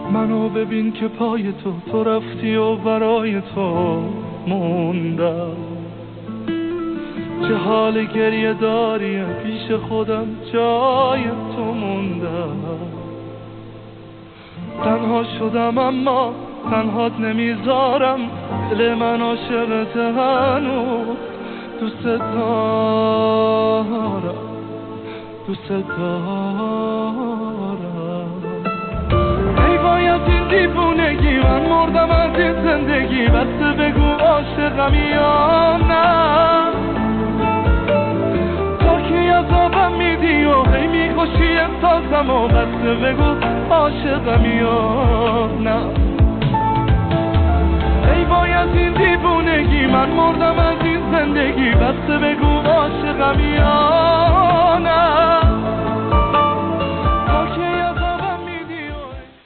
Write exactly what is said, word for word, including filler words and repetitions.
منو ببین که پای تو تو رفتی و برای تو موندم. چه حال گریه داری پیش خودم جای تو موندم. تنها شدم اما تنهات نمیذارم، دل من عاشقت هنوز دوست دارم دوست دارم. ای باید این دیوونگی، من مردم از این زندگی، بس بگو عاشقم یا نه. تا کی عذابم میدی و هی میکشی احساسم و بس بگو عاشقم یا نه. ای باید این دیوونگی، من مردم از این زندگی، بس بگو عاشقم یا نه.